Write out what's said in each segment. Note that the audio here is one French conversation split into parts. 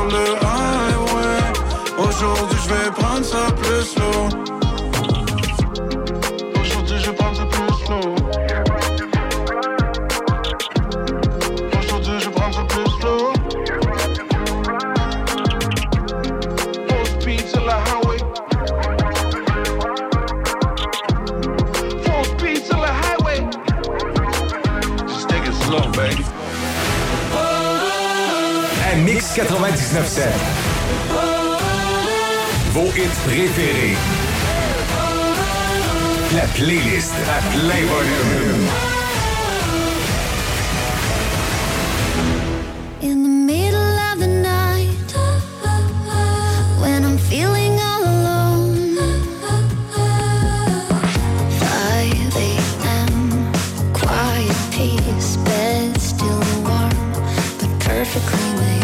le highway. Aujourd'hui je vais prendre ça plus slow. Aujourd'hui je vais prendre ça plus slow. Aujourd'hui je vais prendre ça plus slow. Full speed till the highway. Full speed till the highway. Just take it slow, baby. Mix 99.7. Vos hits préférés. La playlist à plein volume. In the middle of the night, when I'm feeling all alone, 5 a.m., quiet peace, bed still warm, but perfectly made.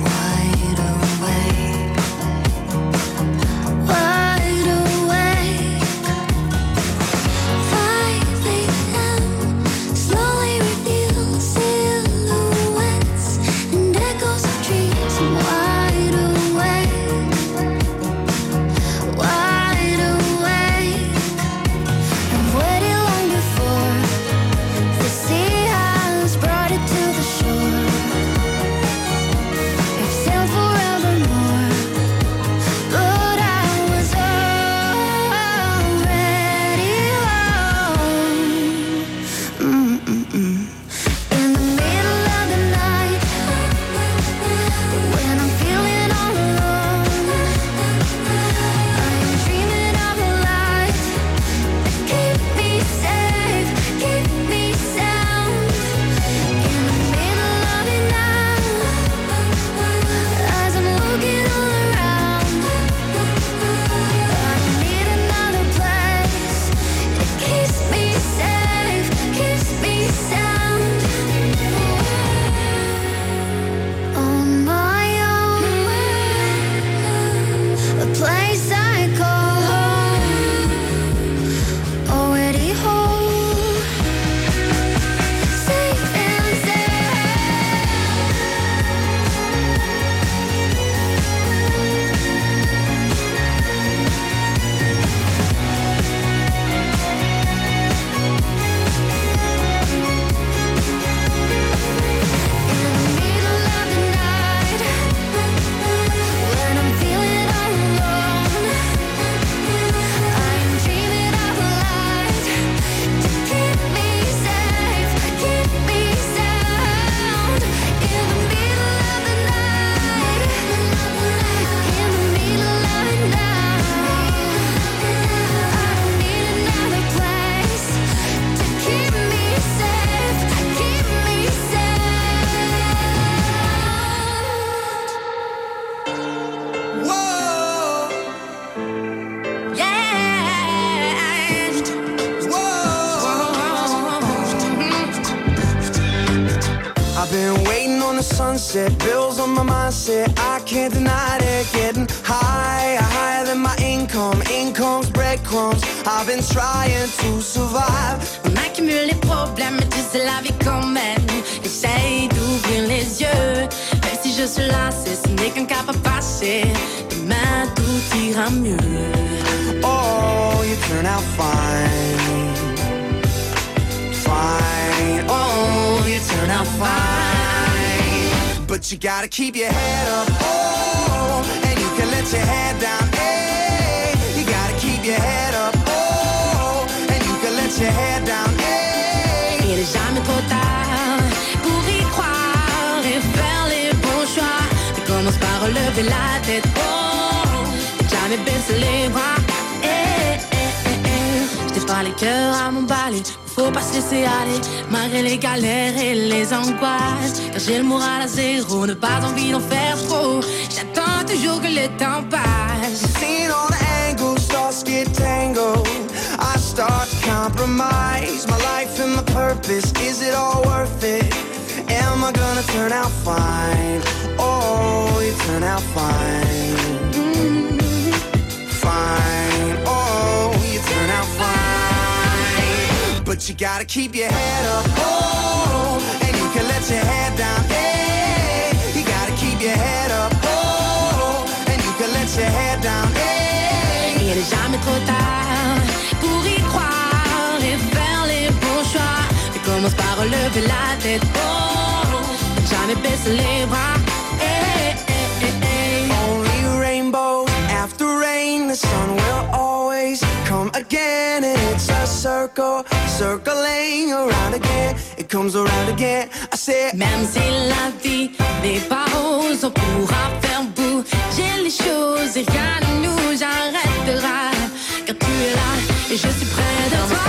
Sunset, bills on my mindset, I can't deny it. Getting higher than my income's breadcrumbs. I've been trying to survive. On accumule les problèmes, mais tu sais la vie quand même. Essaye d'ouvrir les yeux, même si je suis lassée, ce n'est qu'un cap à passer. Demain tout ira mieux. Oh, you turn out fine, fine. Oh, you turn out fine. But you gotta keep your head up, oh, and you can let your head down, hey. You gotta keep your head up, oh, and you can let your head down, hey. Il est jamais trop tard pour y croire et faire les bons choix. Tu commences par relever la tête, oh, jamais baisser les bras, eh, eh, eh, eh. J't'ai pas les cœurs à m'emballer. Faut pas se laisser aller, malgré les galères et les angoisses. Car j'ai le moral à zéro, ne pas envie d'en faire trop. J'attends toujours que le temps passe. Seeing all the angles, thoughts get tangled. I start to compromise my life and my purpose. Is it all worth it? Am I gonna turn out fine? Oh, you turn out fine. Fine, oh, you turn out fine. But you gotta keep your head up, oh, and you can let your head down, hey. You gotta keep your head up, oh. trop tard pour y croire et faire les bons choix. Mais commence par relever la tête, oh, jamais baisser les bras. Hey, hey, hey, hey. Only rainbow after rain, the sun will always come again. And it's a circle, circling around again. It comes around again. I said, même si la vie n'est pas rose, on pourra faire bouger les choses et rien ne nous arrêtera. Car tu es là et je suis près de toi.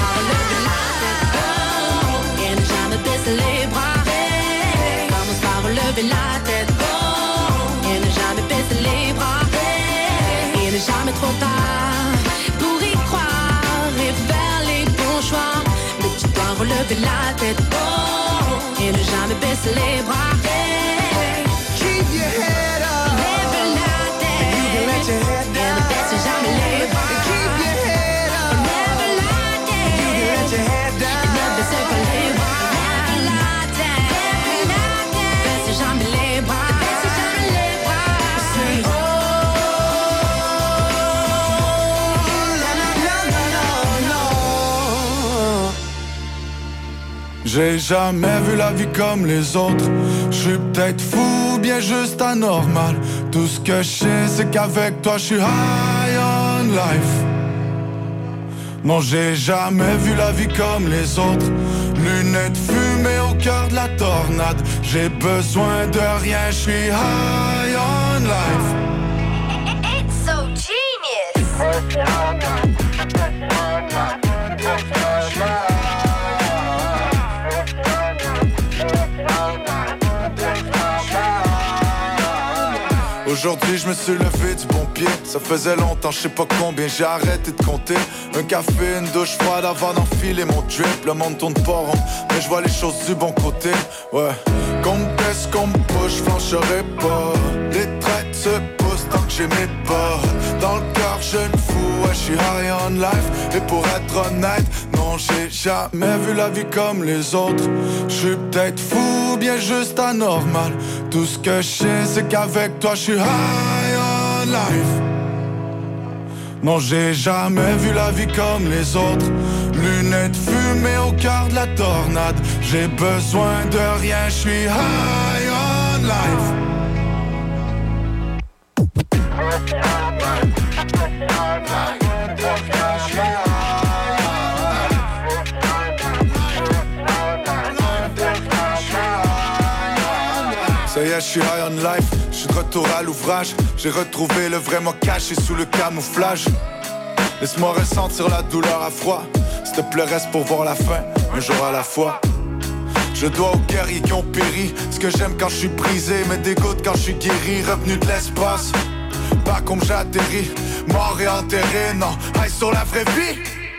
Et ne jamais baisser les bras. Commence par relever la tête, oh, et ne jamais baisser les bras. Et ne jamais trop tard pour y croire et faire les bons choix. Mais tu dois relever la tête, oh, et ne jamais baisser les bras. keep your head up. Lève la tête, You can let your head et down. ne baisse jamais les bras. Keep your head up. Lève la tête, You can let your head down. ne baisse pas les bras. Lève la tête, baisse jamais les bras. Baisse jamais les bras. Oh, no, no, no, no. J'ai jamais vu la vie comme les autres. Je suis peut-être fou, bien juste anormal. Tout ce que je sais, c'est qu'avec toi, je suis high on life. Non, j'ai jamais vu la vie comme les autres. Lunettes fumées au cœur de la tornade. J'ai besoin de rien, je suis high on life. It's so genius. Aujourd'hui je me suis levé du bon pied. Ça faisait longtemps, je sais pas combien j'ai arrêté de compter. Un café, une douche froide avant d'enfiler mon drip. Le monde tourne pas rond, mais je vois les choses du bon côté. Ouais, qu'on me baisse, qu'on me push, je flancherai pas. Les traites se poussent tant que j'ai mes pas. Dans le cœur je ne fous, ouais je suis high on life. Et pour être honnête, non j'ai jamais vu la vie comme les autres. Je suis peut-être fou, bien juste anormal. Tout ce que je sais c'est qu'avec toi je suis high on life. Non j'ai jamais vu la vie comme les autres. Lunettes fumées au cœur de la tornade. J'ai besoin de rien, je suis high on life. Ça y est, je suis high on life, je suis de retour à l'ouvrage. J'ai retrouvé le vrai moi caché sous le camouflage. Laisse-moi ressentir la douleur à froid. S'il te plaît, reste pour voir la fin, un jour à la fois. Je dois aux guerriers qui ont péri. Ce que j'aime quand je suis brisé me dégoûte quand je suis guéri. Revenu de l'espace, pas comme j'ai atterri. Mort et enterré, non, high sur la vraie vie.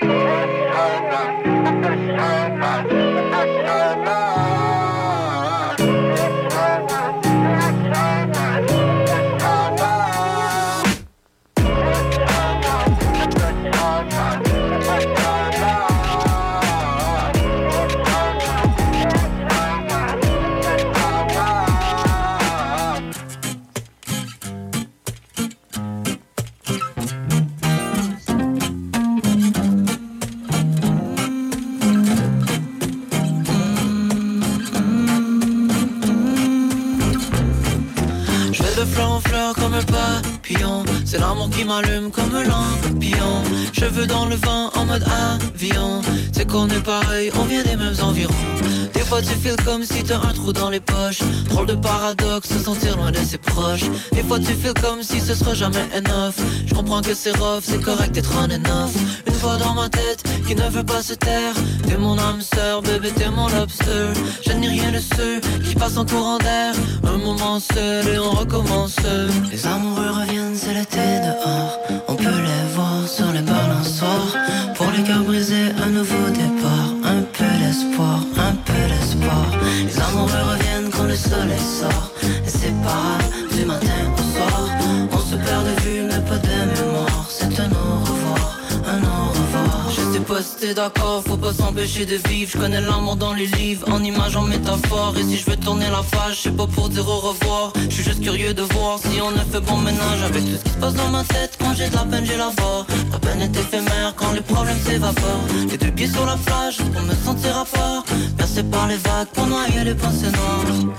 Comme un papillon, c'est l'amour qui m'allume comme un lampion. Cheveux dans le vent en mode avion. C'est qu'on est pareil, on vient des mêmes environs. Des fois tu feels comme si t'as un trou dans les poches. Drôle de paradoxe, se sentir loin de ses proches. Des fois tu feels comme si ce sera jamais enough. Je comprends que c'est rough, c'est correct d'être on and off. Une voix dans ma tête qui ne veut pas se taire. T'es mon âme sœur, bébé t'es mon lobster. Je n'ai rien de ceux qui passent en courant d'air. Un moment seul et on recommence. Les amoureux reviennent, c'est l'été dehors. On peut les voir sur les balançoires. Pour les cœurs brisés, un nouveau départ. Un peu d'espoir, un peu d'espoir. Les amoureux reviennent quand le soleil sort. Et c'est pas grave, du matin au soir. On se perd de vue, mais pas de mémoire. C'est un au revoir, un au revoir. Je sais pas rester d'accord, faut pas s'empêcher de vivre. Je connais l'amour dans les livres, en images, en métaphore. Et si je veux tourner la page, c'est pas pour dire au revoir. Je suis juste curieux de voir si on a fait bon ménage avec tout ce qui se passe dans ma tête. Quand j'ai de la peine, j'ai la voix. La peine est éphémère quand les problèmes s'évaporent. Les deux pieds sur la plage pour me sentir à part, bercé par les vagues pour noyer les pensées noires.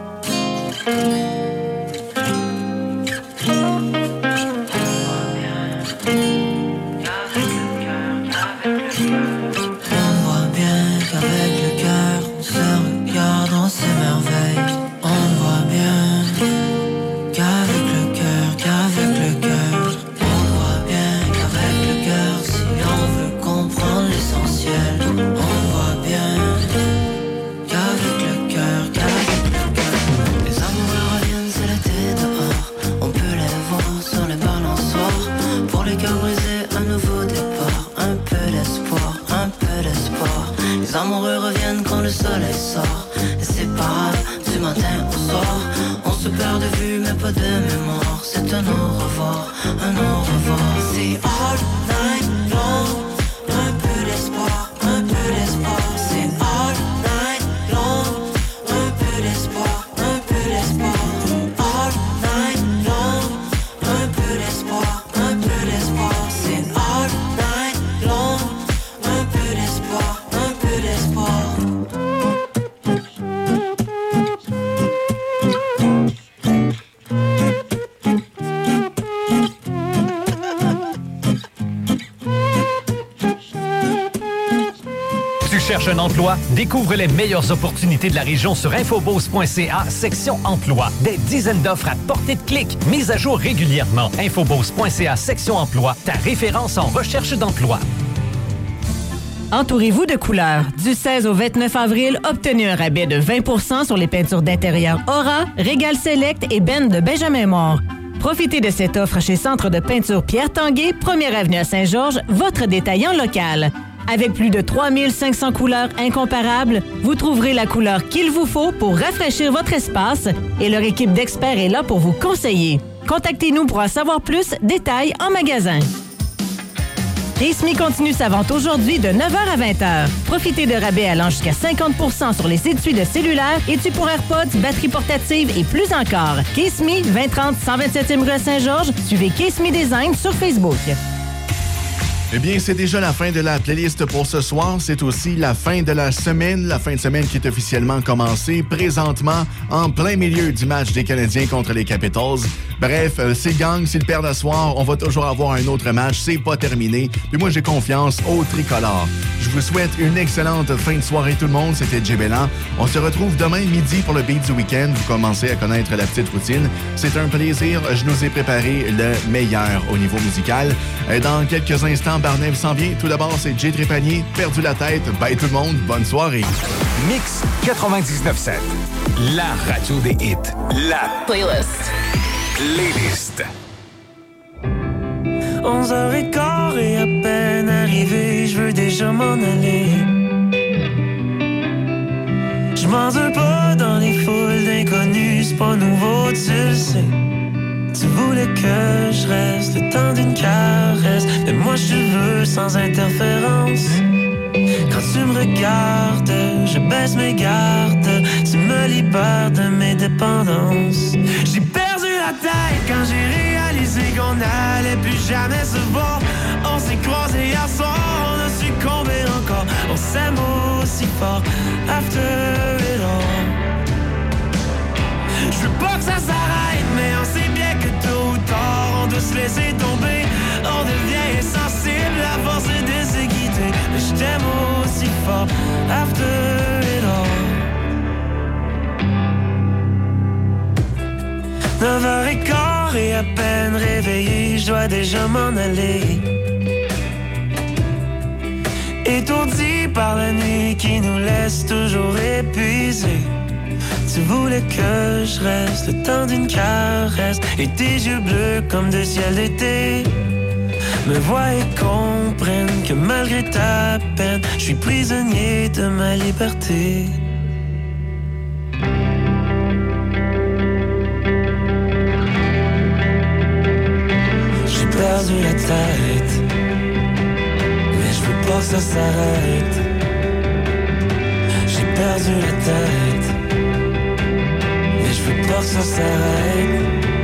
Les amoureux reviennent quand le soleil sort. Et c'est pas grave, du matin au soir. On se perd de vue mais pas de mémoire. C'est un au revoir, un au revoir. C'est all night long. Un peu d'espoir, un peu d'espoir. C'est all night long. Un peu d'espoir, un peu d'espoir. All night long. Un peu d'espoir, un peu d'espoir. C'est all night long. Un peu d'espoir, un peu d'espoir. Cherche un emploi? Découvre les meilleures opportunités de la région sur infobose.ca, section emploi. Des dizaines d'offres à portée de clic, mises à jour régulièrement. Infobose.ca, section emploi, ta référence en recherche d'emploi. Entourez-vous de couleurs. Du 16 au 29 avril, obtenez un rabais de 20% sur les peintures d'intérieur Aura, Régal Select et Ben de Benjamin Moore. Profitez de cette offre chez Centre de peinture Pierre Tanguay, 1er avenue à Saint-Georges, votre détaillant local. Avec plus de 3500 couleurs incomparables, vous trouverez la couleur qu'il vous faut pour rafraîchir votre espace et leur équipe d'experts est là pour vous conseiller. Contactez-nous pour en savoir plus, détails en magasin. Case Me continue sa vente aujourd'hui de 9h à 20h. Profitez de rabais allant jusqu'à 50% sur les étuis de cellulaire, étuis pour AirPods, batteries portatives et plus encore. Case Me, 2030 127e rue à Saint-Georges. Suivez Case Me Design sur Facebook. Eh bien, c'est déjà la fin de la playlist pour ce soir. C'est aussi la fin de la semaine qui est officiellement commencée présentement en plein milieu du match des Canadiens contre les Capitals. Bref, s'ils gagnent, s'ils perdent à soir, on va toujours avoir un autre match. C'est pas terminé. Puis moi, j'ai confiance au tricolore. Je vous souhaite une excellente fin de soirée tout le monde. C'était Jay Bellan. On se retrouve demain midi pour le beat du week-end. Vous commencez à connaître la petite routine. C'est un plaisir. Je nous ai préparé le meilleur au niveau musical. Dans quelques instants, Barney s'en vient. Tout d'abord, c'est Jay Trépanier. Perdu la tête. Bye tout le monde. Bonne soirée. Mix 99.7. La radio des hits. La playlist. 11h15 et à peine arrivé, je veux déjà m'en aller. Je m'endure pas dans les foules d'inconnus, c'est pas nouveau, tu le sais. Tu voulais que je reste le temps d'une caresse, mais moi je veux sans interférence. Quand tu me regardes, je baisse mes gardes, tu me libères de mes dépendances. J'ai perdu la tête quand j'ai réalisé qu'on n'allait plus jamais se voir. On s'est croisés hier soir, on a succombé encore. On s'aime aussi fort, after it all. Je veux pas que ça s'arrête, mais on sait bien que tôt ou tard on doit se laisser tomber. On devient insensible à force de se quitter. Mais je t'aime aussi fort, after it all. 9h15 et à peine réveillé, je dois déjà m'en aller. Étourdi par la nuit qui nous laisse toujours épuisés. Tu voulais que je reste le temps d'une caresse et tes yeux bleus comme de ciel d'été me voient et comprennent que malgré ta peine, je suis prisonnier de ma liberté. J'ai perdu la tête, mais je veux pas que ça s'arrête. J'ai perdu la tête, mais je veux pas que ça s'arrête.